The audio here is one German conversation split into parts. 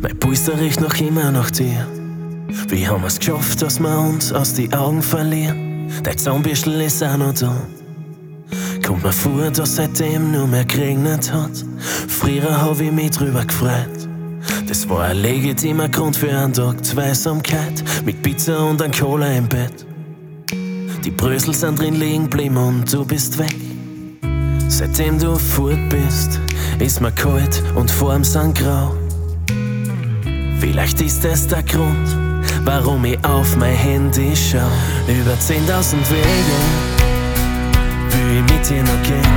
Mein Pulster riecht noch immer nach dir. Wie haben wir's geschafft, dass wir uns aus die Augen verlieren? Dein Zahnbürstel ist auch noch da. Kommt mir vor, dass seitdem nur mehr geregnet hat. Früher hab ich mich drüber gefreut. Das war ein legitimer Grund für einen Tag Zweisamkeit. Mit Pizza und ein Cola im Bett. Die Brösel sind drin liegen geblieben und du bist weg. Seitdem du fort bist, ist mir kalt und Formen sind grau. Vielleicht ist das der Grund, warum ich auf mein Handy schau. Über 10.000 Wege will ich mit dir noch gehen.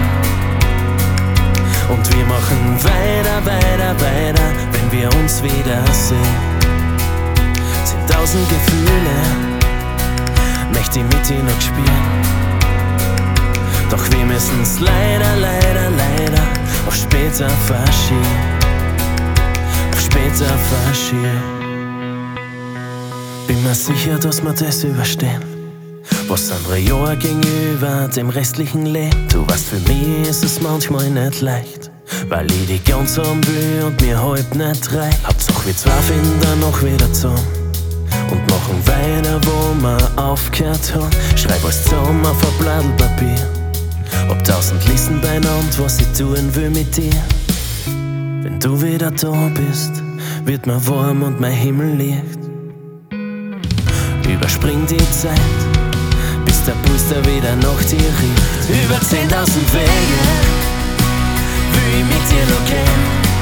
Und wir machen weiter, weiter, weiter, wenn wir uns wiedersehen. 10.000 Gefühle möchte ich mit dir noch spielen. Doch wir müssen's leider, leider, leider auf später verschieben. Auf später verschieben. Bin mir sicher, dass wir das überstehen. Was andere Jahre gegenüber dem restlichen Leben. Du weißt, für mich ist es manchmal nicht leicht, weil ich die ganz haben will und mir halb nicht reicht. Hauptsache wir zwei finden noch wieder zusammen und machen weiter, wo wir aufgehört haben. Schreib alles zusammen auf ein Blattl Papier. Ob 1000 Listen beieinander, was ich tun will mit dir. Wenn du wieder da bist, wird mir warm und mein Himmel liegt. Überspring die Zeit, bis der Pulster wieder nach dir riecht. Über 10.000 Wege will ich mit dir noch gehen.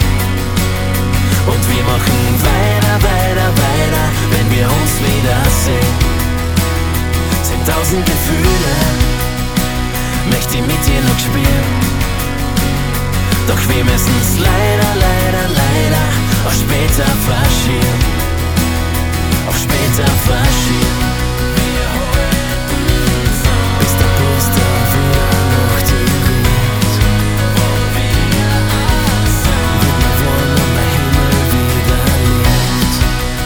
Und wir machen weiter, weiter, weiter, wenn wir uns wiedersehen. 10.000 Gefühle möchte ich mit dir noch spielen. Doch wir müssen's leider, leider, leider auf später verschieben. Auf später verschieben. Bis der Pulster wieder nach dir riecht. Wird mir warm und mein Himmel wieder liegt.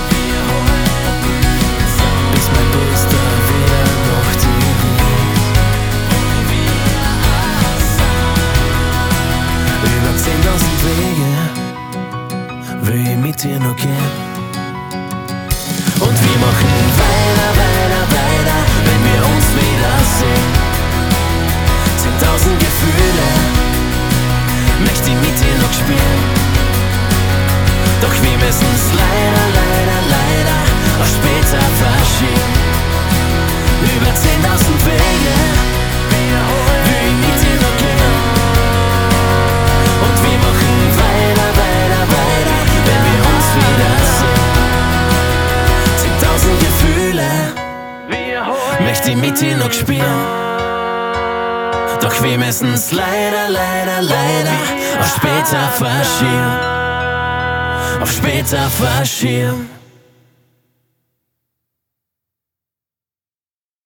Bis mein Pulster wieder nach dir riecht. Über 10.000 Wege will ich mit dir noch gehen. Und wir machen weiter, weiter, weiter, wenn wir uns wiedersehen. 10.000 Gefühle möchte ich mit dir noch spielen. Doch wir müssen's leider, leider, leider auf später verschieben. Über 10.000 Wege will ich mit dir noch gehen. Und wir machen weiter, weiter, weiter, wenn wir uns wiedersehen. 10.000 Gefühle möchte ich mit dir noch spielen. Doch wir müssen's leider, leider, leider auf später verschieben. Auf später verschieben.